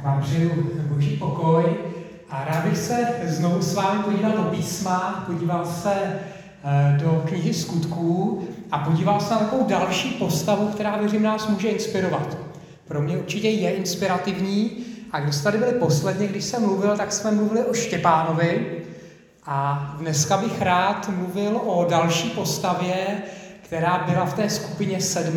Tak vám přeju boží pokoj a rád bych se znovu s vámi podíval do písma, podíval se do knihy Skutků a podíval se na takovou další postavu, která, věřím, nás může inspirovat. Pro mě určitě je inspirativní a kdo jste tady byli posledně, když jsem mluvil, tak jsme mluvili o Štěpánovi a dneska bych rád mluvil o další postavě, která byla v té skupině 7.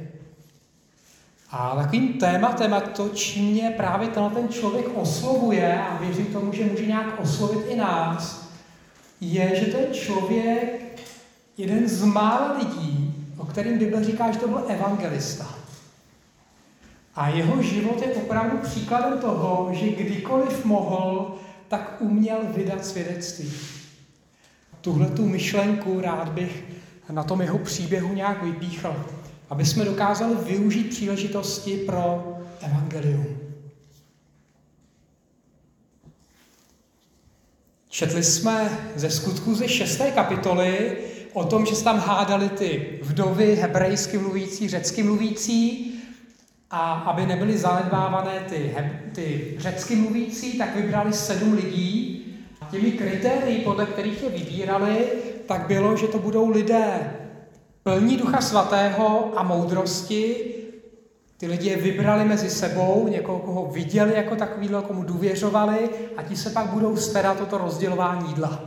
A takovým tématem, a to, čím mě právě ten člověk oslovuje, a věřím tomu, že může nějak oslovit i nás, je, že to je člověk, jeden z mála lidí, o kterým Bible říká, že to byl evangelista. A jeho život je opravdu příkladem toho, že kdykoliv mohl, tak uměl vydat svědectví. Tuhletu myšlenku rád bych na tom jeho příběhu nějak vypíchl, aby jsme dokázali využít příležitosti pro evangelium. Četli jsme ze Skutků ze 6. kapitoly o tom, že se tam hádali ty vdovy, hebrejsky mluvící, řecky mluvící, a aby nebyly zanedbávané ty řecky mluvící, tak vybrali 7 lidí. Těmi kritérii, podle kterých je vybírali, tak bylo, že to budou lidé plní Ducha Svatého a moudrosti. Ty lidi je vybrali mezi sebou, někoho, koho viděli jako takovýhle, komu důvěřovali, a ti se pak budou starat o to rozdělování jídla.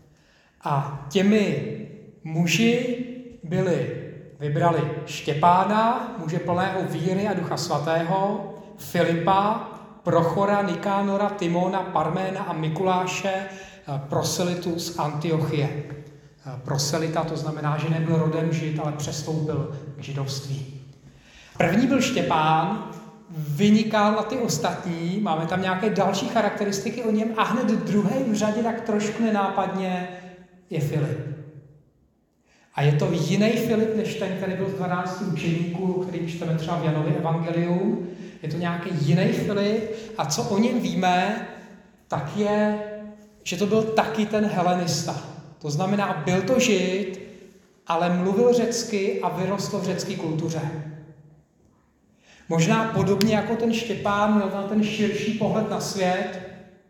A těmi muži vybrali Štěpána, muže plného víry a Ducha Svatého, Filipa, Prochora, Nikánora, Timona, Parména a Mikuláše, proselitu z Antiochie. Proselita, to znamená, že nebyl rodem Žid, ale přestoupil k židovství. První byl Štěpán, vynikal na ty ostatní, máme tam nějaké další charakteristiky o něm a hned druhý v řadě tak trošku nenápadně je Filip. A je to jiný Filip, než ten, který byl z 12 učeníků, který čteme třeba v Janově evangelium. Je to nějaký jiný Filip a co o něm víme, tak je, že to byl taky ten helenista. To znamená, byl to Žid, ale mluvil řecky a vyrostl v řecké kultuře. Možná podobně jako ten Štěpán měl ten širší pohled na svět,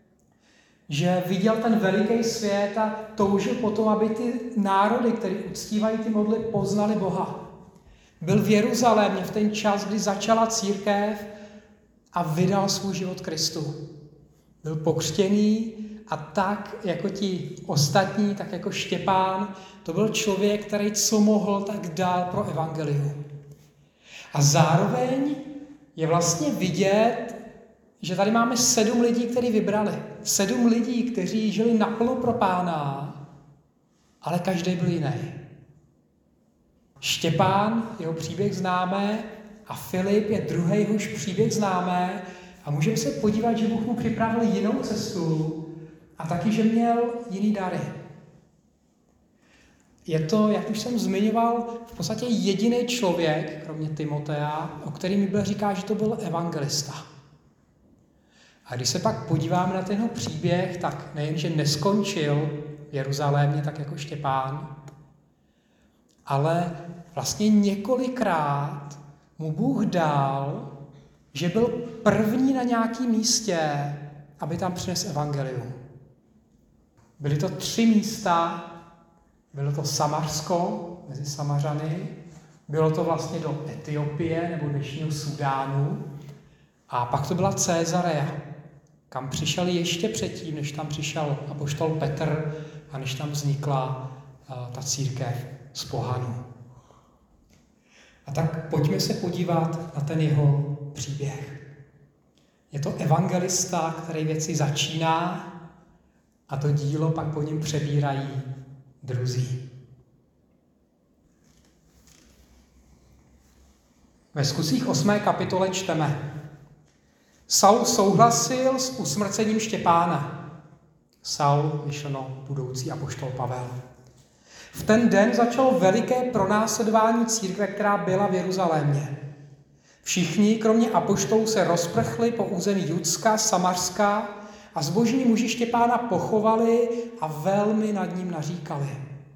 že viděl ten veliký svět a toužil potom, aby ty národy, které uctívají ty modly, poznali Boha. Byl v Jeruzalémě v ten čas, kdy začala církev a vydal svůj život Kristu. Byl pokřtěný a tak jako ti ostatní, tak jako Štěpán, to byl člověk, který co mohl, tak dal pro evangelium. A zároveň je vlastně vidět, že tady máme 7 lidí, kteří vybrali. 7 lidí, kteří žili naplno pro Pána, ale každý byl jiný. Štěpán, jeho příběh známe, a Filip je druhý, jehož příběh známe, a můžeme se podívat, že Bůh mu připravil jinou cestu a taky, že měl jiný dary. Je to, jak už jsem zmiňoval, v podstatě jediný člověk, kromě Timotea, o kterém Bible říká, že to byl evangelista. A když se pak podíváme na ten jeho příběh, tak nejenže neskončil v Jeruzalémě, tak jako Štěpán, ale vlastně několikrát mu Bůh dal, že byl první na nějakém místě, aby tam přinesl evangelium. Byly to 3 místa, bylo to Samarsko, mezi Samařany, bylo to vlastně do Etiopie nebo dnešního Súdánu a pak to byla Cézarea, kam přišel ještě předtím, než tam přišel apoštol Petr a než tam vznikla ta církev z pohanů. A tak pojďme se podívat na ten jeho příběh. Je to evangelista, který věci začíná a to dílo pak po něm přebírají druzí. Ve Skutcích 8. kapitole čteme: Saul souhlasil s usmrcením Štěpána. Saul, myšleno budoucí apoštol Pavel. V ten den začalo veliké pronásledování církve, která byla v Jeruzalémě. Všichni, kromě apoštolů, se rozprchli po území Judska, Samařska a zbožní muži Štěpána pochovali a velmi nad ním naříkali.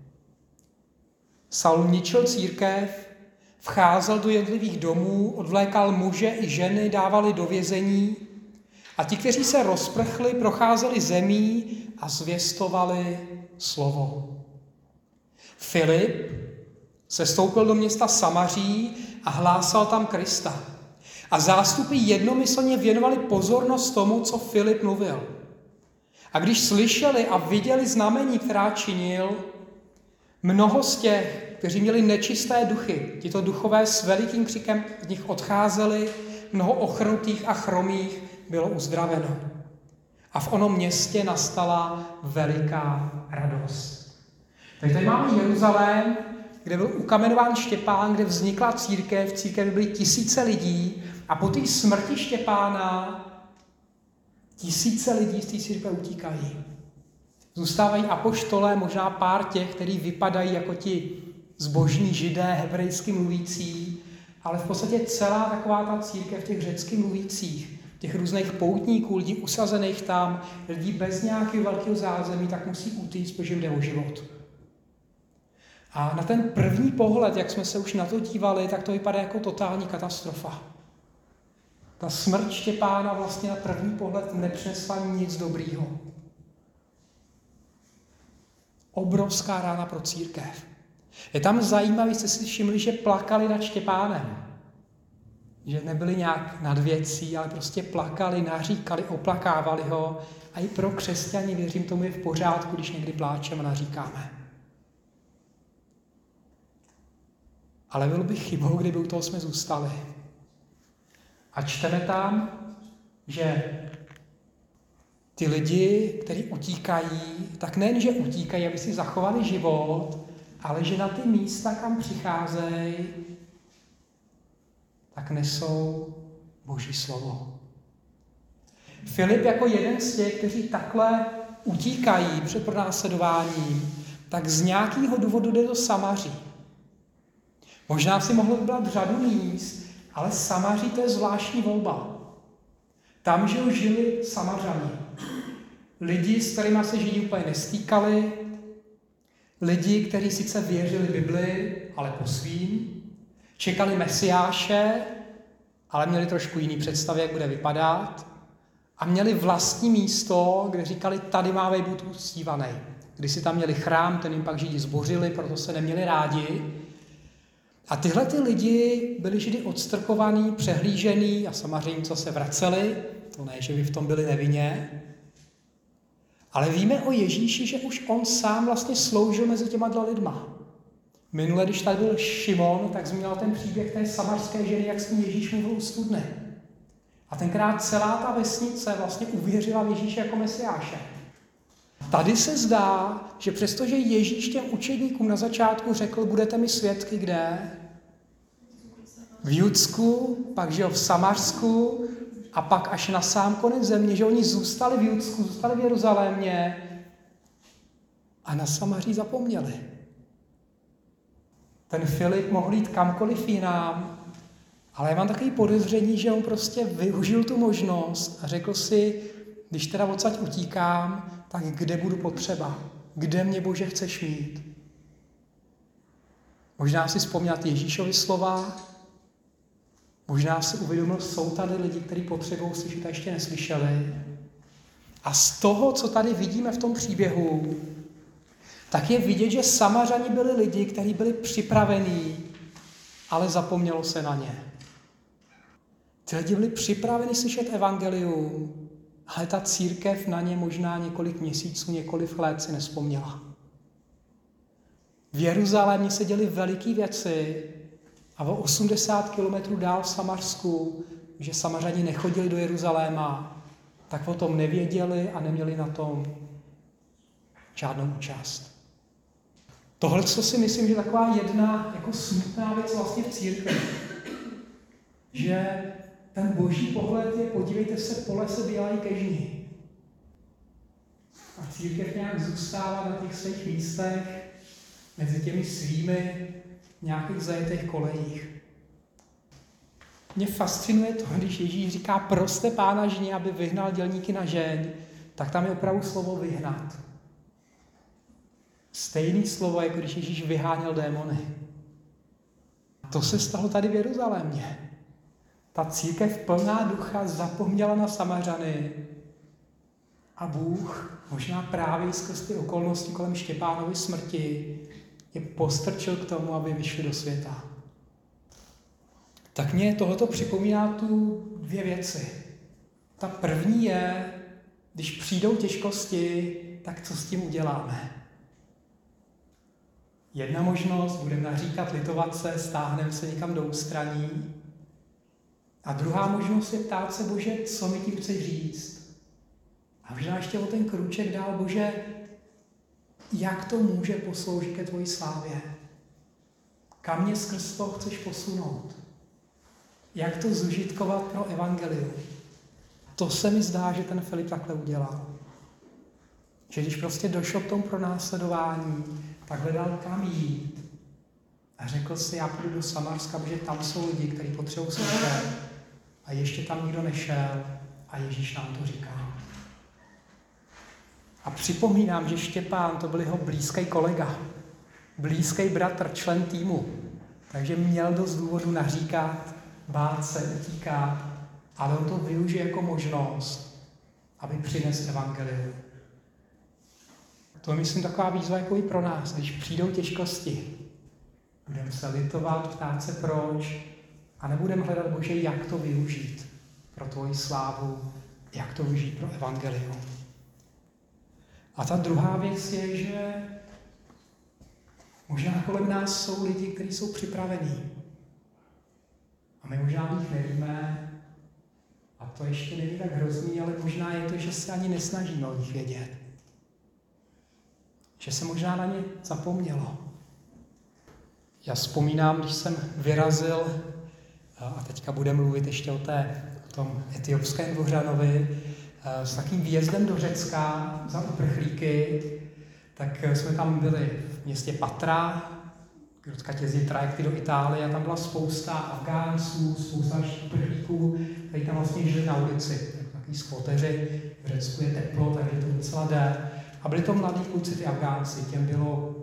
Saul ničil církev, vcházel do jednotlivých domů, odvlékal muže i ženy, dávali do vězení A ti, kteří se rozprchli, procházeli zemí a zvěstovali slovo. Filip se stoupil do města Samaří a hlásal tam Krista. A zástupy jednomyslně věnovali pozornost tomu, co Filip mluvil. A když slyšeli a viděli znamení, která činil, mnoho z těch, kteří měli nečisté duchy, tito duchové s velikým křikem z nich odcházeli, mnoho ochrnutých a chromých bylo uzdraveno. A v onom městě nastala veliká radost. Takže tady máme Jeruzalém, kde byl ukamenován Štěpán, kde vznikla církev, v církvi byly tisíce lidí a po té smrti Štěpána tisíce lidí z té církve utíkají. Zůstávají apoštolé, možná pár těch, kteří vypadají jako ti zbožní židé, hebrejsky mluvící, ale v podstatě celá taková ta církev těch řecky mluvících, těch různých poutníků, lidí usazených tam, lidí bez nějakého velkého zázemí, tak musí utíct, protože jim jde o život. A na ten první pohled, jak jsme se už na to dívali, tak to vypadá jako totální katastrofa. Ta smrt Štěpána vlastně na první pohled nepřinesla nic dobrýho. Obrovská rána pro církev. Je tam zajímavé, jste si všimli, že plakali nad Štěpánem. Že nebyli nějak nad věcí, ale prostě plakali, naříkali, oplakávali ho. A i pro křesťany, věřím tomu, je v pořádku, když někdy pláčeme a naříkáme. Ale bylo by chybou, kdyby u toho jsme zůstali. A čteme tam, že ty lidi, kteří utíkají, tak nejen, že utíkají, aby si zachovali život, ale že na ty místa, kam přicházejí, tak nesou Boží slovo. Filip jako jeden z těch, kteří takhle utíkají před pronásledováním, tak z nějakého důvodu jde do Samaří. Možná si mohlo vybrat řadu míst, ale Samaří to je zvláštní volba. Tam, že žili Samařani. Lidi, s kterými se Židi úplně nestýkali, lidi, kteří sice věřili Bibli, ale po svým, čekali Mesiáše, ale měli trošku jiný představy, jak bude vypadat, a měli vlastní místo, kde říkali, tady má být uctívaný. Když si tam měli chrám, ten jim pak Židi zbořili, proto se neměli rádi. A tyhle ty lidi byli Židy odstrkovaný, přehlížený a samozřejmě co se vraceli, to ne, že by v tom byli nevinně. Ale víme o Ježíši, že už on sám vlastně sloužil mezi těma dva lidma. Minule, když tady byl Šimon, tak zmínil ten příběh té samarské ženy, jak s tím Ježíš mluvil u studny. A tenkrát celá ta vesnice vlastně uvěřila v Ježíše jako Mesiáše. Tady se zdá, že přestože Ježíš těm učedníkům na začátku řekl, budete mi svědky kde? V Judsku, pak že v Samařsku a pak až na sám konec země, že oni zůstali v Judsku, zůstali v Jeruzalémě a na Samaří zapomněli. Ten Filip mohl jít kamkoliv jinam, ale já mám takový podezření, že on prostě využil tu možnost a řekl si, když teda odsaď utíkám, tak kde budu potřeba? Kde mě, Bože, chceš mít? Možná si vzpomnět Ježíšovi slova, možná si uvědomil, jsou tady lidi, kteří potřebují slyšet a ještě neslyšeli. A z toho, co tady vidíme v tom příběhu, tak je vidět, že Samařani byli lidi, kteří byli připravení, ale zapomnělo se na ně. Ty lidi byli připraveni slyšet evangelium, ale ta církev na ně možná několik měsíců, několik let si nevzpomněla. V Jeruzalémě se děly veliké věci a o 80 kilometrů dál v Samařsku, že Samařani nechodili do Jeruzaléma, tak o tom nevěděli a neměli na tom žádnou účast. Tohle, co si myslím, že je taková jedna jako smutná věc vlastně v církvi. Že ten boží pohled je, podívejte se, pole se bělají ke žni. A církev nějak zůstává na těch svých místech, mezi těmi svými nějakých zajetých kolejích. Mě fascinuje to, když Ježíš říká, proste Pána žně, aby vyhnal dělníky na žeň, tak tam je opravdu slovo vyhnat. Stejný slovo, jako když Ježíš vyháněl démony. To se stalo tady v Jeruzalémě. Ta církev plná ducha zapomněla na Samařany a Bůh možná právě skrz ty okolnosti kolem Štěpánovy smrti je postrčil k tomu, aby vyšli do světa. Tak mě tohoto připomíná tu dvě věci. Ta první je, když přijdou těžkosti, tak co s tím uděláme? Jedna možnost, budeme naříkat, litovat se, stáhneme se někam do ústraní. A druhá možnost je ptát se, Bože, co mi tím chceš říct? A možná ještě o ten krůček dál, Bože, jak to může posloužit ke tvojí slávě? Kam mě skrz toho chceš posunout? Jak to zužitkovat pro evangelium? To se mi zdá, že ten Filip takhle udělal. Že když prostě došlo k tomu pronásledování, tak hledal kam jít. A řekl si, já půjdu do Samarska, protože tam jsou lidi, kteří potřebují slyšet. A ještě tam nikdo nešel a Ježíš nám to říká. A připomínám, že Štěpán to byl jeho blízký kolega, blízký bratr, člen týmu. Takže měl dost důvodu naříkat, bát se, utíkat, ale on to využije jako možnost, aby přinesl evangelium. To je, myslím, taková výzva jako i pro nás, když přijdou těžkosti. Budeme se litovat, ptát se proč a nebudeme hledat, Bože, jak to využít pro tvoji slávu, jak to využít pro evangelium. A ta druhá věc je, že možná kolem nás jsou lidi, kteří jsou připravení. A my možná o nich nevíme, a to ještě není tak hrozný, ale možná je to, že se ani nesnažíme o nich vědět. Že se možná na ně zapomnělo. Já vzpomínám, když jsem vyrazil, a teďka budeme mluvit ještě o tom etiopském Dvořanovi, s takým výjezdem do Řecka za uprchlíky, tak jsme tam byli v městě Patra, odkud jezdí trajekty do Itálie, a tam byla spousta Afgánců, spousta uprchlíků, kteří tam vlastně žili na ulici, takový skvoteři, v Řecku je teplo, takže to docela jde. A byli to mladí kluci, ty Afgánci, těm bylo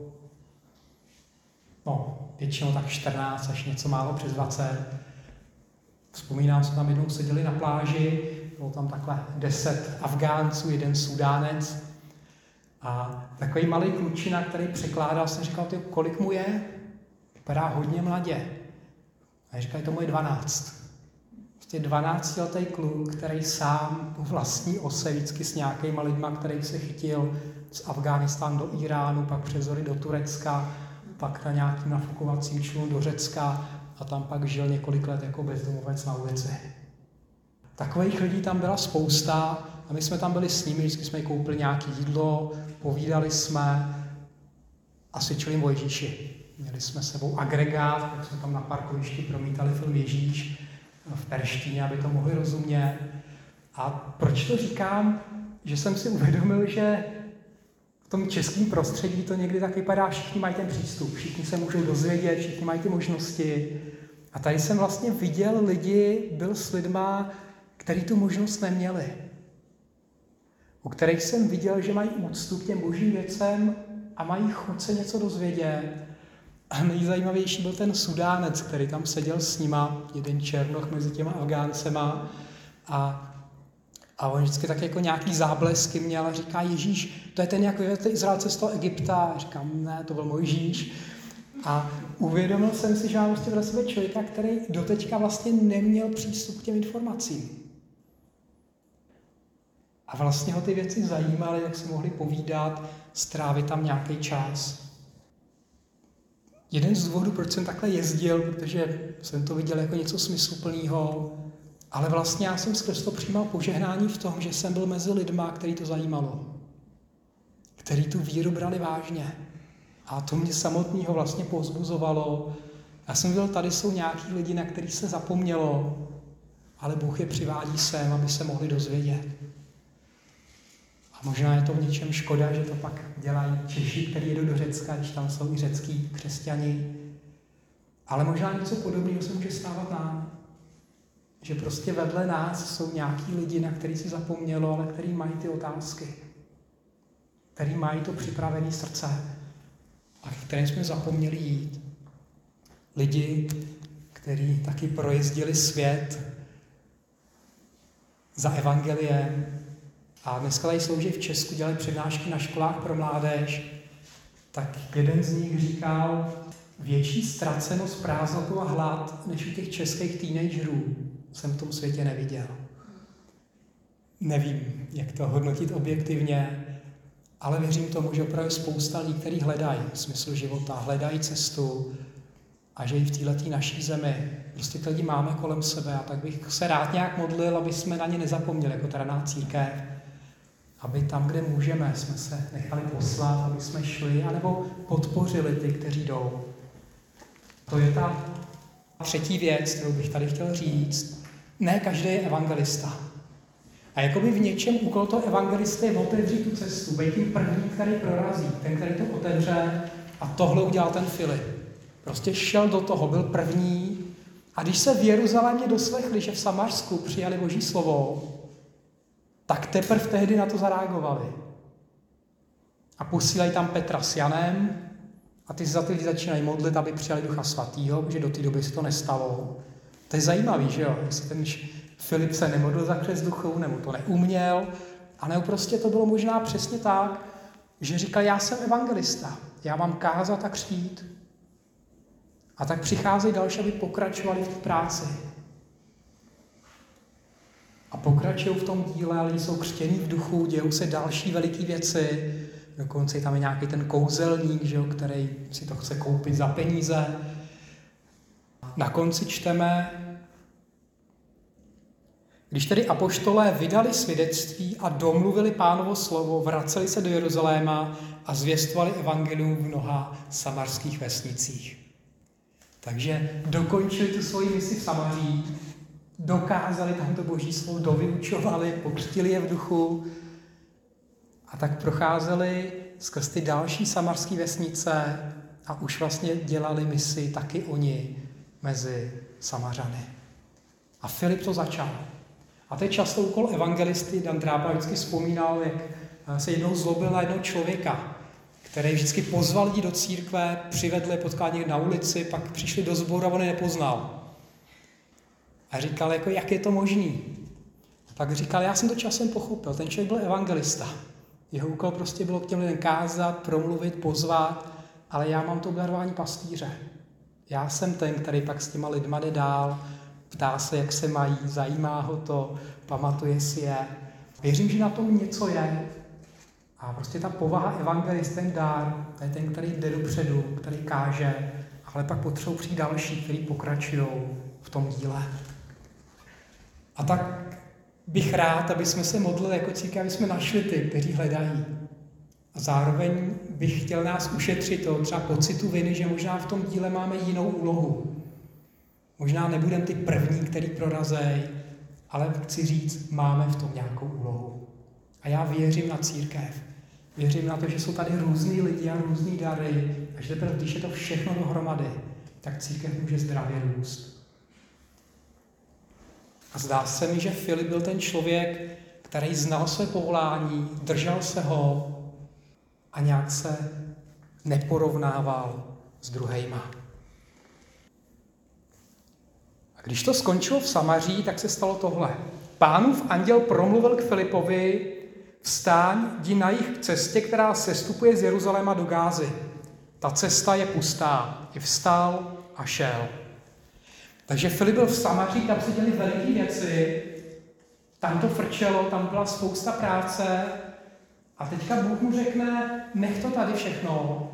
většinou tak 14 až něco málo přes 20. Vzpomínám, jsme tam jednou seděli na pláži, bylo tam takhle 10 Afgánců, jeden Sudánec a takový malý klučina, který překládal, jsem říkal, kolik mu je? Vypadá hodně mladě. A říkali, tomu je 12. Prostě 12letý kluk, který sám po vlastní ose vždycky s nějakýma lidma, který se chytil z Afghánistánu do Iránu, pak přes hory do Turecka, pak na nějakým nafukovacím člunu do Řecka a tam pak žil několik let jako bezdomovec na ulici. Takových lidí tam byla spousta a my jsme tam byli s nimi, vždycky jsme koupili nějaké jídlo, povídali jsme a svědčili jim o Ježíši. Měli jsme s sebou agregát, tak jsme tam na parkovišti promítali film Ježíš v perštině, aby to mohli rozumět. A proč to říkám? Že jsem si uvědomil, že v tom českém prostředí to někdy tak vypadá, všichni mají ten přístup, všichni se můžou dozvědět, všichni mají ty možnosti. A tady jsem vlastně viděl lidi, byl s lidma, kteří tu možnost neměli. U kterých jsem viděl, že mají úctu k těm božím věcem a mají chuť se něco dozvědět. A nejzajímavější byl ten Sudánec, který tam seděl s nima, jeden černoch mezi těma Afgáncema a on vždycky tak jako nějaký záblesky měl a říká, Ježíš, to je ten, jak vyvedl Izraelce z toho Egypta. A říkám, ne, to byl Mojžíš. A uvědomil jsem si, že mám vlastně v sebe člověka, který doteďka vlastně neměl přístup k těm informacím. A vlastně ho ty věci zajímaly, jak se mohli povídat, strávit tam nějaký čas. Jeden z důvodů, proč jsem takhle jezdil, protože jsem to viděl jako něco smysluplného, ale vlastně já jsem skrz to přijímal požehnání v tom, že jsem byl mezi lidma, který to zajímalo. Který tu víru brali vážně. A to mě samotného vlastně povzbuzovalo. Já jsem viděl, tady jsou nějaký lidi, na kterých se zapomnělo, ale Bůh je přivádí sem, aby se mohli dozvědět. A možná je to v něčem škoda, že to pak dělají Češi, kteří jedou do Řecka, když tam jsou i řecký křesťani. Ale možná něco podobného se může stávat nám. Že prostě vedle nás jsou nějaký lidi, na který si zapomnělo, ale který mají ty otázky. Který mají to připravené srdce. A kterým jsme zapomněli jít. Lidi, kteří taky projezdili svět za evangeliem. A dneska tady slouží v Česku, dělají přednášky na školách pro mládež. Tak jeden z nich říkal, větší ztracenost, prázdnotu a hlad, než u těch českých teenagerů jsem v tom světě neviděl. Nevím, jak to hodnotit objektivně, ale věřím tomu, že opravdu spousta lidí, kteří hledají smysl života, hledají cestu a že i v této naší zemi prostě ty lidi máme kolem sebe a tak bych se rád nějak modlil, aby jsme na ně nezapomněli jako Raná církev, aby tam, kde můžeme, jsme se nechali poslat, aby jsme šli, anebo podpořili ty, kteří jdou. To je ta třetí věc, kterou bych tady chtěl říct. Ne každý je evangelista. A jakoby v něčem úkol toho evangelisty je otevřít tu cestu, být tím prvním, který prorazí, ten, který to otevře, a tohle udělal ten Filip. Prostě šel do toho, byl první, a když se v Jeruzalémě doslechli, že v Samařsku přijali Boží slovo, tak teprve tehdy na to zareagovali. A posílají tam Petra s Janem a ty za ty lidi začínají modlit, aby přijali Ducha Svatýho, protože do té doby se to nestalo. To je zajímavý, že jo? Jestli ten Filip se nemodlil za křest duchu, nebo to neuměl, a nebo prostě to bylo možná přesně tak, že říkal, já jsem evangelista, já mám kázat a křtít. A tak přicházejí další, aby pokračovali v té práci. A pokračují v tom díle, lidi jsou křtění v duchu, dějou se další veliké věci. Dokonce tam je nějaký ten kouzelník, že jo, který si to chce koupit za peníze. Na konci čteme, když tedy apoštolé vydali svědectví a domluvili Pánovo slovo, vraceli se do Jeruzaléma a zvěstovali evangelium v mnoha samarských vesnicích. Takže dokončili tu svoji misi v Samaří, dokázali tam to Boží slovo, dovyučovali, pokřtili je v duchu a tak procházeli skrz ty další samarské vesnice a už vlastně dělali misi taky oni mezi Samařany. A Filip to začal. A to je často úkol evangelisty. Dan Drába vždycky vzpomínal, jak se jednou zlobil na jednoho člověka, který vždycky pozval lidi do církve, přivedl je potkat někde na ulici, pak přišli do sboru a on je nepoznal. A říkal, jako, jak je to možný? A pak říkal, já jsem to časem pochopil, ten člověk byl evangelista. Jeho úkol prostě bylo k těm lidem kázat, promluvit, pozvat, ale já mám to obdarování pastýře. Já jsem ten, který pak s těma lidma jde dál, ptá se, jak se mají, zajímá ho to, pamatuje si je. Věřím, že na tom něco je. A prostě ta povaha evangelist, ten dar, to je ten, který jde dopředu, který káže, ale pak potřebují přijít další, který pokračují v tom díle. A tak bych rád, aby jsme se modlili jako církev, aby jsme našli ty, kteří hledají. A zároveň bych chtěl nás ušetřit to třeba pocitu viny, že možná v tom díle máme jinou úlohu. Možná nebudeme ty první, který prorazej, ale chci říct, máme v tom nějakou úlohu. A já věřím na církev. Věřím na to, že jsou tady různý lidi a různý dary. A že teprve, když je to všechno dohromady, tak církev může zdravě růst. A zdá se mi, že Filip byl ten člověk, který znal své povolání, držel se ho a nějak se neporovnával s druhejma. A když to skončilo v Samaří, tak se stalo tohle. Pánův anděl promluvil k Filipovi, vstaň, jdi na jih k cestě, která sestupuje z Jeruzaléma do Gázy. Ta cesta je pustá. I vstal a šel. Takže Filip byl v Samaří, tam se děly veliké věci, tam to frčelo, tam byla spousta práce a teďka Bůh mu řekne, nech to tady všechno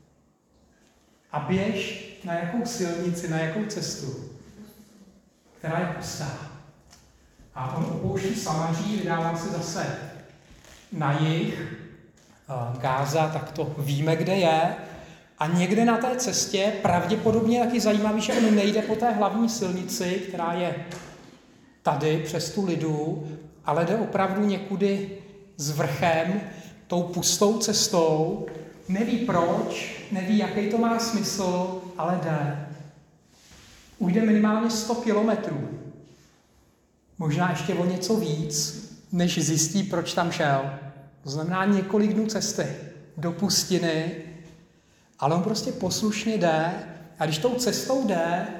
a běž na jakou silnici, na jakou cestu, která je pustá. A on opouští Samaří, vydává se zase na jih, Gáza, tak to víme, kde je. A někde na té cestě, pravděpodobně taky zajímavý, že on nejde po té hlavní silnici, která je tady přes tu lidu, ale jde opravdu někudy s vrchem, tou pustou cestou. Neví proč, neví, jaký to má smysl, ale jde. Ujde minimálně 100 kilometrů. Možná ještě o něco víc, než zjistí, proč tam šel. To znamená několik dnů cesty do pustiny, ale on prostě poslušně jde a když tou cestou jde,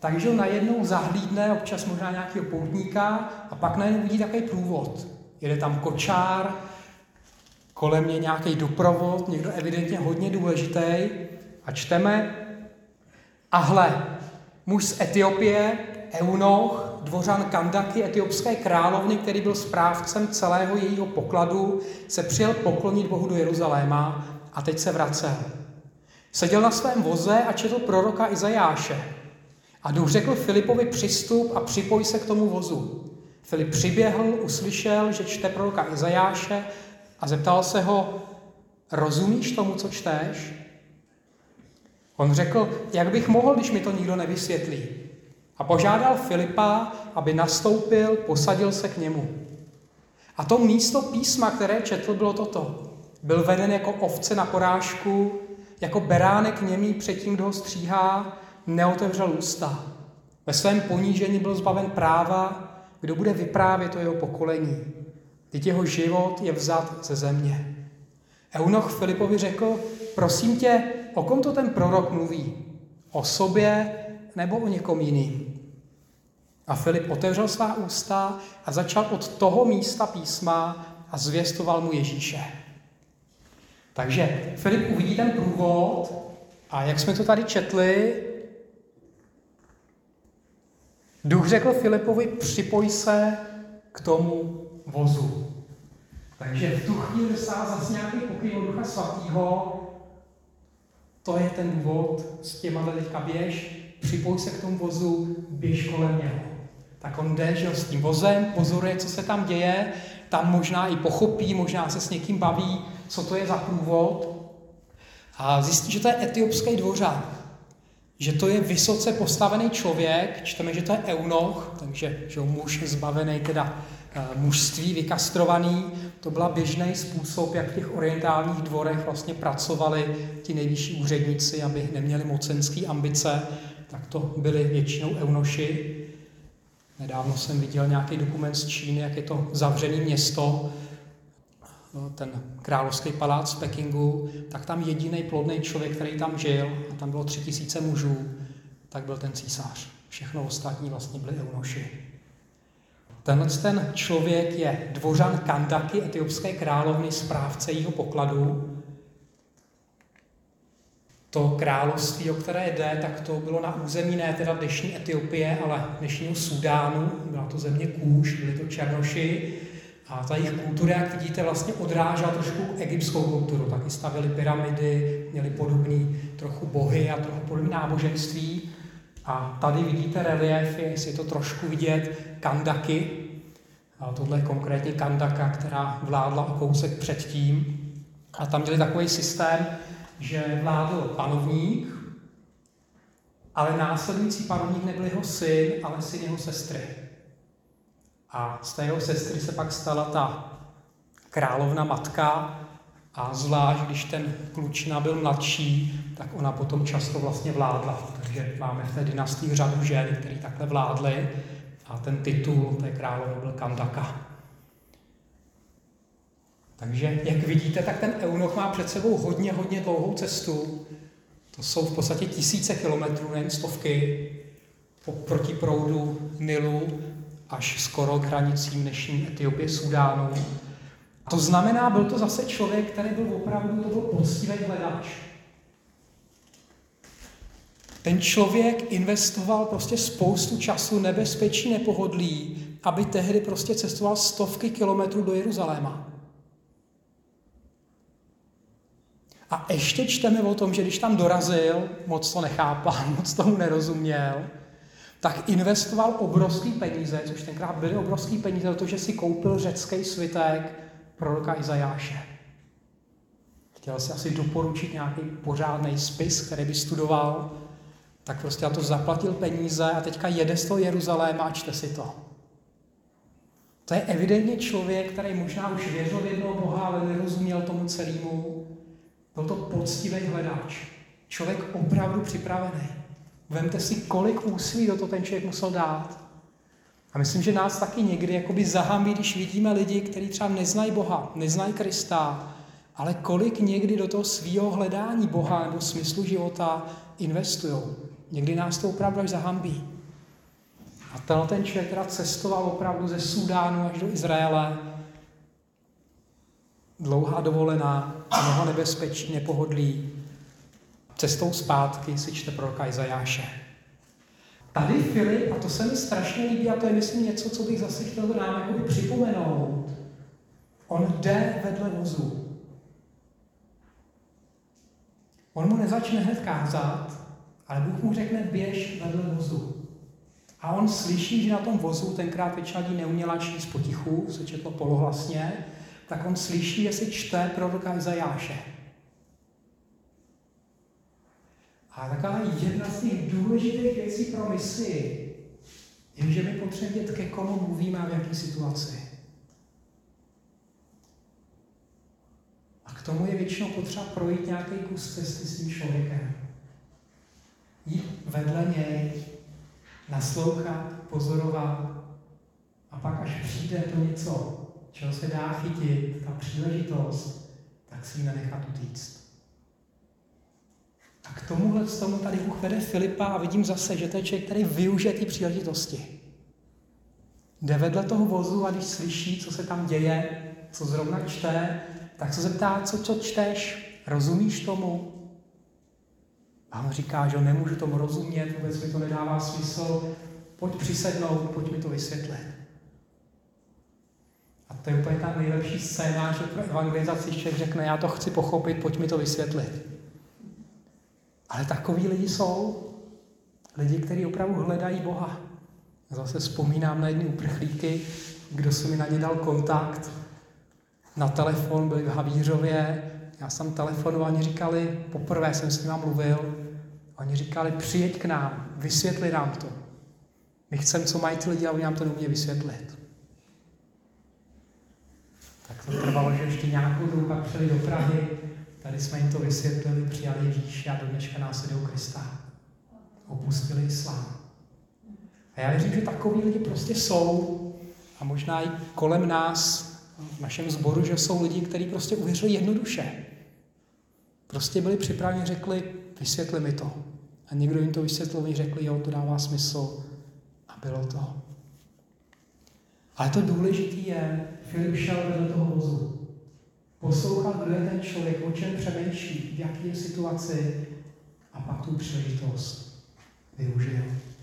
Takže on najednou zahlídne občas možná nějakého poutníka a pak najednou vidí takový průvod. Jede tam kočár, kolem je nějaký doprovod, někdo evidentně hodně důležitý a čteme: a hle, muž z Etiopie, eunuch, dvořan Kandaky, etiopské královny, který byl správcem celého jejího pokladu, se přijel poklonit Bohu do Jeruzaléma a teď se vracel. Seděl na svém voze a četl proroka Izajáše. A Duch řekl Filipovi: přistup a připoj se k tomu vozu. Filip přiběhl, uslyšel, že čte proroka Izajáše a zeptal se ho: rozumíš tomu, co čteš? On řekl: jak bych mohl, když mi to nikdo nevysvětlí? A požádal Filipa, aby nastoupil, posadil se k němu. A to místo písma, které četl, bylo toto. Byl veden jako ovce na porážku, jako beránek němý před tím, kdo ho stříhá, neotevřel ústa. Ve svém ponížení byl zbaven práva, kdo bude vyprávět o jeho pokolení. Vždyť jeho život je vzat ze země. Eunuch Filipovi řekl: prosím tě, o kom to ten prorok mluví? O sobě nebo o někom jiným? A Filip otevřel svá ústa a začal od toho místa písma a zvěstoval mu Ježíše. Takže Filip uvidí ten průvod a jak jsme to tady četli, Duch řekl Filipovi: připoj se k tomu vozu. Takže v tu chvíli dostává zase nějaký pokyn od Ducha Svatého. To je ten důvod, s těma teďka běž, připoj se k tomu vozu, běž kolem něho. Tak on jde, že s tím vozem, pozoruje, co se tam děje, tam možná i pochopí, možná se s někým baví, co to je za průvod. A zjistí, že to je etiopský dvořan, že to je vysoce postavený člověk, čteme, že to je eunuch, takže že muž zbavený teda mužství, vykastrovaný. To byl běžný způsob, jak v těch orientálních dvorech vlastně pracovali ti nejvyšší úředníci, aby neměli mocenské ambice, tak to byli většinou eunuši. Nedávno jsem viděl nějaký dokument z Číny, jak je to zavřené město, ten královský palác v Pekingu, tak tam jediný plodný člověk, který tam žil, a tam bylo 3000 mužů, tak byl ten císař. Všechno ostatní vlastně byli eunuši. Ten člověk je dvořan Kandaky, etiopské královny, správce jejího pokladu. To království, o které jde, tak to bylo na území ne teda dnešní Etiopie, ale dnešního Súdánu. Byla to země Kůš, byli to černoši. A ta jejich kultura, jak vidíte, vlastně odrážela trošku egyptskou kulturu. Taky stavili pyramidy, měli podobný trochu bohy a trochu podobný náboženství. A tady vidíte relief, jestli je to trošku vidět, Kandaky. A tohle je konkrétně Kandaka, která vládla o kousek předtím. A tam měli takový systém, že vládl panovník, ale následující panovník nebyl jeho syn, ale syn jeho sestry. A z té jeho sestry se pak stala ta královna matka a zvlášť, když ten klučina byl mladší, tak ona potom často vlastně vládla. Takže máme v té dynastii řadu žen, který takhle vládly a ten titul té královny byl Kandaka. Takže, jak vidíte, tak ten eunuch má před sebou hodně dlouhou cestu. To jsou v podstatě 1000 kilometrů, nejen stovky, proti proudu Nilu až skoro k hranicím dnešní Etiopie, Súdánu. To znamená, byl to zase člověk, který byl opravdu, to byl poctivý hledač. Ten člověk investoval prostě spoustu času, nebezpečí, nepohodlí, aby tehdy prostě cestoval stovky kilometrů do Jeruzaléma. A ještě čteme o tom, že když tam dorazil, moc to nechápal, moc tomu nerozuměl, tak investoval obrovský peníze, což tenkrát byly obrovský peníze, protože si koupil řecký svitek proroka Izajáše. Chtěl si asi doporučit nějaký pořádný spis, který by studoval, tak prostě na to zaplatil peníze a teďka jede z toho Jeruzaléma a čte si to. To je evidentně člověk, který možná už věřil v jednoho Boha, ale nerozuměl tomu celému. Byl to poctivý hledáč. Člověk opravdu připravený. Vemte si, kolik úsilí do toho ten člověk musel dát. A myslím, že nás taky někdy jakoby zahambí, když vidíme lidi, kteří třeba neznají Boha, neznají Krista, ale kolik někdy do toho svého hledání Boha nebo smyslu života investujou. Někdy nás to opravdu až zahambí. A ten člověk teda cestoval opravdu ze Súdánu až do Izraele. Dlouhá dovolená, mnoho nebezpečí, nepohodlí. Cestou zpátky si čte proroka Izajáše. Tady Filip, a to se mi strašně líbí, a to je myslím něco, co bych zase chtěl nám jako připomenout, on jde vedle vozu. On mu nezačne hned kázat, ale Bůh mu řekne, běž vedle vozu. A on slyší, že na tom vozu, tenkrát většina lidí neuměla číst potichu, se četlo polohlasně, tak on slyší, že si čte proroka Izajáše. A taková jedna z těch důležitých věcí pro misi je, že my potřebujeme vědět, ke komu mluvíme a v jaké situaci. A k tomu je většinou potřeba projít nějaký kus cesty s tím člověkem. Jít vedle něj, naslouchat, pozorovat a pak, až přijde to něco, čeho se dá chytit, ta příležitost, tak si ji nenechat utíct. A k tomuhle tady Bůh vede Filipa a vidím zase, že to je člověk, který využije ty příležitosti. Jde vedle toho vozu a když slyší, co se tam děje, co zrovna čte, tak se zeptá, co čteš, rozumíš tomu? A on říká, že nemůžu tomu rozumět, vůbec mi to nedává smysl, pojď přisednout, pojď mi to vysvětlit. A to je úplně ta nejlepší scénář pro evangelizaci, že člověk řekne, já to chci pochopit, pojď mi to vysvětlit. Ale takoví lidi jsou. Lidi, kteří opravdu hledají Boha. Zase vzpomínám na jedny uprchlíky, kdo se mi na ně dal kontakt. Na telefon, byli v Havířově, já jsem telefonoval, oni říkali, poprvé jsem s nimi mluvil, oni říkali, přijeď k nám, vysvětli nám to. My chceme, co mají ty lidi, a oni nám to neumí vysvětlit. Tak to trvalo, že ještě nějakou dobu pak přijeli do Prahy, tady jsme jim to vysvětlili, přijali Ježíše a do dneška následují Krista. Opustili islám. A já věřím, že takoví lidi prostě jsou a možná i kolem nás, v našem sboru, že jsou lidi, kteří prostě uvěřili jednoduše. Prostě byli připraveni, řekli, vysvětli mi to. A někdo jim to vysvětlil, oni řekli, jo, to dává smysl. A bylo to. Ale to důležité je, Filip šel vedle toho vozu. Poslouchat, kdo je ten člověk, o čem přemýšlí, v jaké je situaci a pak tu příležitost využil.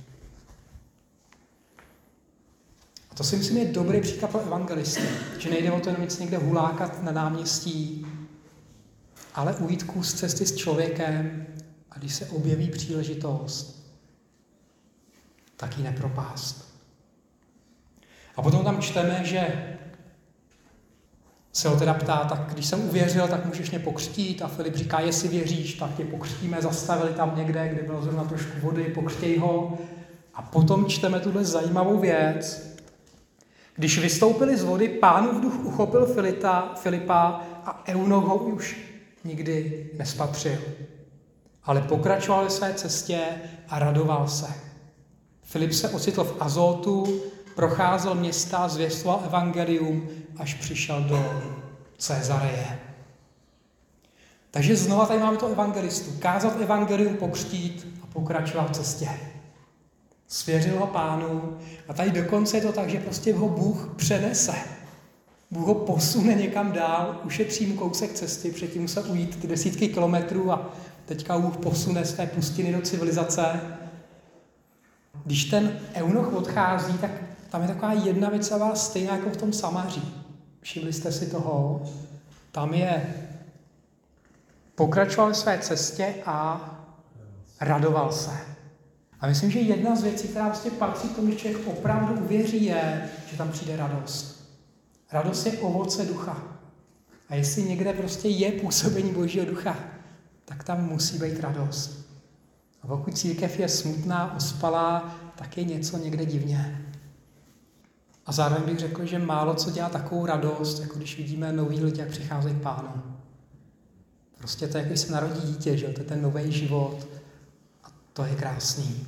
A to si myslím je dobrý příklad pro evangelisty, že nejde o to jenom nic někde hulákat na náměstí, ale ujít kus cesty s člověkem a když se objeví příležitost, tak ji nepropást. A potom tam čteme, že se ho teda ptá, tak když jsem uvěřil, tak můžeš mě pokřtít. A Filip říká, jestli věříš, tak tě pokřtíme. Zastavili tam někde, kde bylo zrovna trošku vody, pokřtěj ho. A potom čteme tuhle zajímavou věc. Když vystoupili z vody, Pánův duch uchopil Filipa a eunuch ho už nikdy nespatřil. Ale pokračoval ve své cestě a radoval se. Filip se ocitl v Azotu, procházel města, zvěstoval evangelium, až přišel do Cezareje. Takže znova tady máme to evangelistu. Kázat evangelium, pokřtít a pokračovat v cestě. Svěřil ho Pánu a tady dokonce je to tak, že prostě ho Bůh přenese. Bůh ho posune někam dál, ušetří mu kousek cesty, předtím musel ujít ty desítky kilometrů a teďka Bůh posune z té pustiny do civilizace. Když ten eunuch odchází, tak tam je taková jedna věc stejná jako v tom Samaří. Všimli jste si toho? Tam je pokračoval ve své cestě a radoval se. A myslím, že jedna z věcí, která vlastně patří k tomu, že člověk opravdu uvěří, je, že tam přijde radost. Radost je ovoce ducha. A jestli někde prostě je působení Božího ducha, tak tam musí být radost. A pokud církev je smutná, ospalá, tak je něco někde divně. A zároveň bych řekl, že málo co dělá takovou radost, jako když vidíme nový lidi, jak přicházejí k Pánu. Prostě to je, když se narodí dítě, že? To je ten nový život. A to je krásný.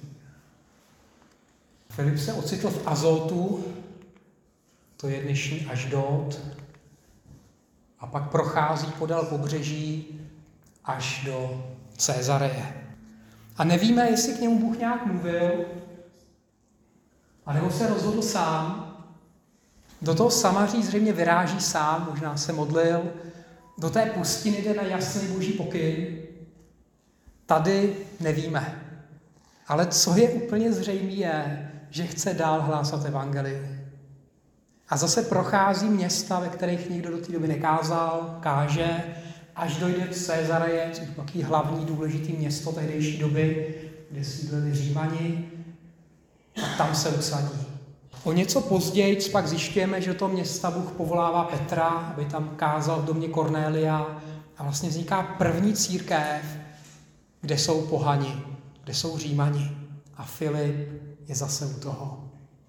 Filip se ocitl v Azotu, to je dnešní Aždód, a pak prochází podél pobřeží až do Cezareje. A nevíme, jestli k němu Bůh nějak mluvil, A nebo se rozhodl sám. Do toho Samaří zřejmě vyráží sám, možná se modlil. Do té pustiny jde na jasný boží pokyn. Tady nevíme. Ale co je úplně zřejmé je, že chce dál hlásat evangelium. A zase prochází města, ve kterých nikdo do té doby nekázal, káže, až dojde v Cézareje, což je takový hlavní důležitý město tehdejší doby, kde sídlili Římani, a tam se usadí. O něco později pak zjišťujeme, že do toho města Bůh povolává Petra, aby tam kázal v domě Kornélia, a vlastně vzniká první církev, kde jsou pohani, kde jsou Římani. A Filip je zase u toho.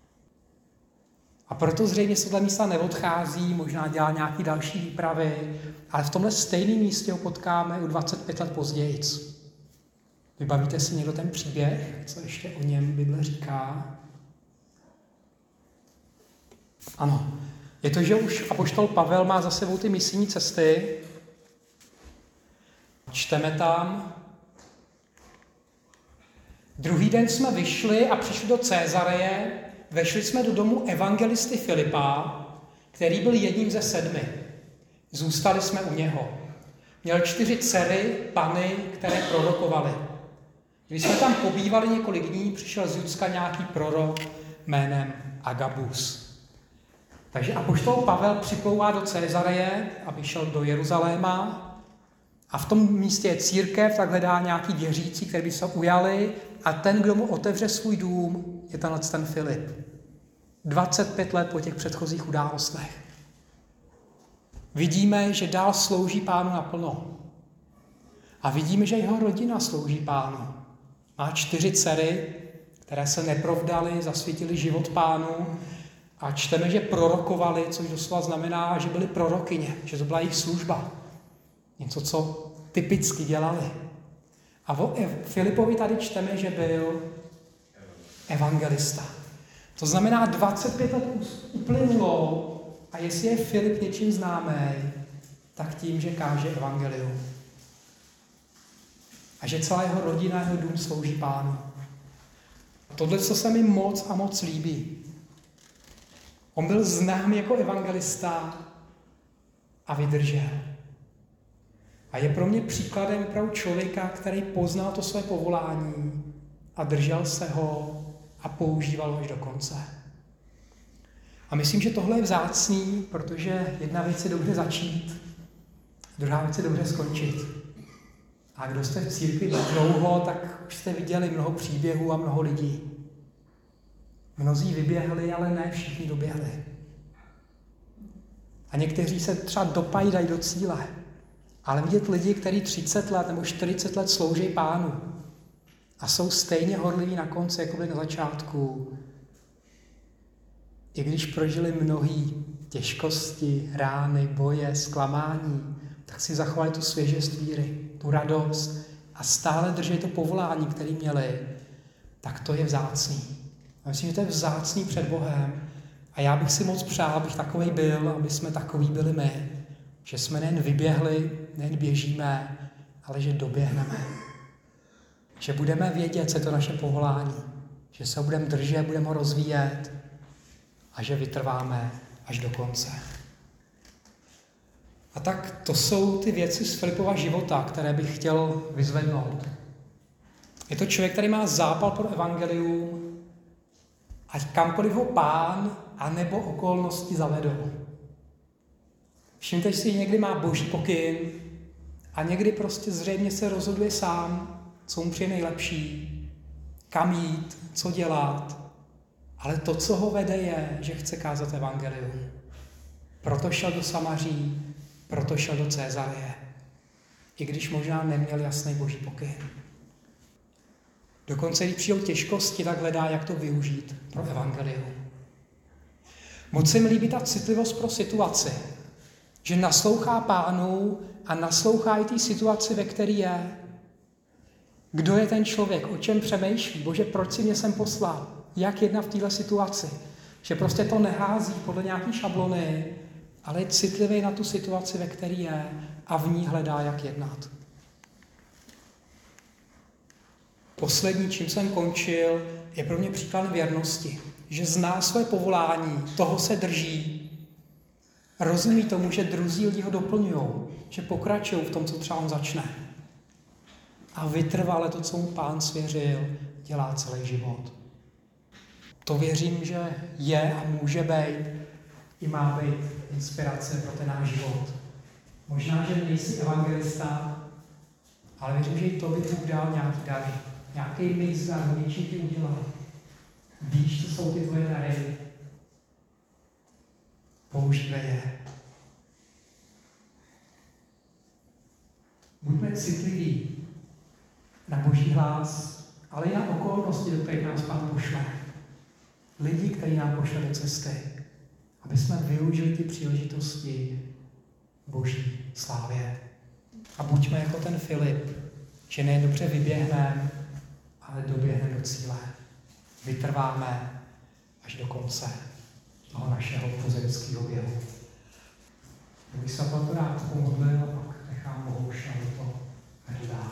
A proto zřejmě z tohle místa neodchází, možná dělá nějaké další výpravy, ale v tomhle stejném místě ho potkáme u 25 let později. Vybavíte si někdo ten příběh, co ještě o něm Bible říká? Ano, je to, že už apoštol Pavel má za sebou ty misijní cesty. Čteme tam. Druhý den jsme vyšli a přišli do Cézareje, vešli jsme do domu evangelisty Filipa, který byl jedním ze 7. Zůstali jsme u něho. Měl 4 dcery, pany, které prorokovaly. Když jsme tam pobývali několik dní, přišel z Judska nějaký prorok jménem Agabus. Takže apoštol Pavel připlouvá do Cézareje, aby šel do Jeruzaléma, a v tom místě je církev, tak hledá nějaký věřící, který by se ujali, a ten, kdo mu otevře svůj dům, je ten Filip. 25 let po těch předchozích událostech. Vidíme, že dál slouží Pánu naplno. A vidíme, že jeho rodina slouží Pánu. Má 4 dcery, které se neprovdaly, zasvětily život Pánu, a čteme, že prorokovali, což doslova znamená, že byly prorokyně, že to byla jejich služba. Něco, co typicky dělali. A o Filipovi tady čteme, že byl evangelista. To znamená, 25 let uplynulo, a jestli je Filip něčím známý, tak tím, že káže evangelium. A že celá jeho rodina, jeho dům slouží Pánu. Tohle, co se mi moc a moc líbí. On byl znám jako evangelista a vydržel. A je pro mě příkladem opravdu člověka, který poznal to své povolání a držel se ho a používal ho až do konce. A myslím, že tohle je vzácný, protože jedna věc je dobře začít, druhá věc je dobře skončit. A kdo jste v církvi dlouho, tak už jste viděli mnoho příběhů a mnoho lidí. Mnozí vyběhli, ale ne všichni doběhli. A někteří se třeba dopajdají do cíle. Ale vidět lidi, kteří 30 let nebo 40 let slouží Pánu a jsou stejně horliví na konci, jako byli na začátku, i když prožili mnohé těžkosti, rány, boje, zklamání, tak si zachovali tu svěžest víry, tu radost a stále drží to povolání, které měli, tak to je vzácný. A myslím, že to je vzácný před Bohem. A já bych si moc přál, abych takovej byl, aby jsme takový byli my. Že jsme nejen vyběhli, nejen běžíme, ale že doběhneme. Že budeme vědět, co je to naše povolání. Že se ho budeme držet, budeme ho rozvíjet a že vytrváme až do konce. A tak to jsou ty věci z Filipova života, které bych chtěl vyzvednout. Je to člověk, který má zápal pro evangelium, ať kamkoliv ho Pán anebo okolnosti zavedou. Všimte si, že někdy má boží pokyn a někdy prostě zřejmě se rozhoduje sám, co mu přijde nejlepší, kam jít, co dělat. Ale to, co ho vede, je, že chce kázat evangelium. Proto šel do Samaří, proto šel do Cézareje. I když možná neměl jasný boží pokyn. Dokonce, když přijdou těžkosti, tak hledá, jak to využít pro evangelium. Moc se mi líbí ta citlivost pro situaci. Že naslouchá Pánu a naslouchá i té situaci, ve které je. Kdo je ten člověk, o čem přemýšlí? Bože, proč si mě sem poslal? Jak jednat v této situaci? Že prostě to nehází podle nějaký šablony, ale je citlivý na tu situaci, ve které je a v ní hledá, jak jednat. Poslední, čím jsem končil, je pro mě příklad věrnosti. že zná své povolání, toho se drží, rozumí tomu, že druzí lidi ho doplňují, že pokračují v tom, co třeba on začne. A vytrvale to, co mu Pán svěřil, dělá celý život. To věřím, že je a může být i má být inspirace pro ten náš život. Možná, že nejsi evangelista, ale věřím, že i tobě Bůh dal nějaký dary. Nějaký mix darů, něčím ti udělal. Víš, co jsou ty tvoje dary. Používej je. Buďme citliví na Boží hlas, ale i na okolnosti, do kterých nás Pán pošle. Lidi, kteří nám pošle do cesty, aby jsme využili ty příležitosti Boží slávě. A buďme jako ten Filip, že nejen dobře vyběhneme, ale doběhneme do cíle. Vytrváme až do konce toho našeho pozemského běhu. Kdybych se to rád pomodlil a pak nechám Bohuše, aby to dál.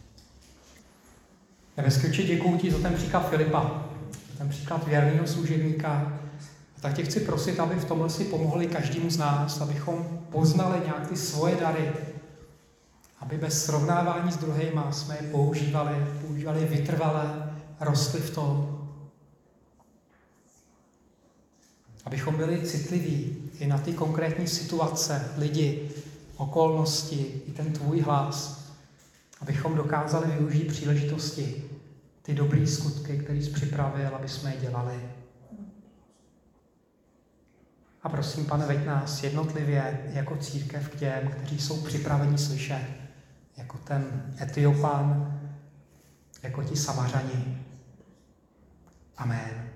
Nebeský Otče, děkuju ti za ten příklad Filipa, za ten příklad věrného služebníka. A tak tě chci prosit, aby v tomhle si pomohli každému z nás, abychom poznali nějak ty svoje dary, aby bez srovnávání s druhýma jsme je používali vytrvale, rostli v tom. Abychom byli citliví i na ty konkrétní situace, lidi, okolnosti, i ten tvůj hlas. Abychom dokázali využít příležitosti, ty dobré skutky, které jsi připravil, aby jsme je dělali. A prosím, Pane, veď nás jednotlivě jako církev k těm, kteří jsou připraveni slyšet, jako ten Etiopan, jako ti Samařani. Amen.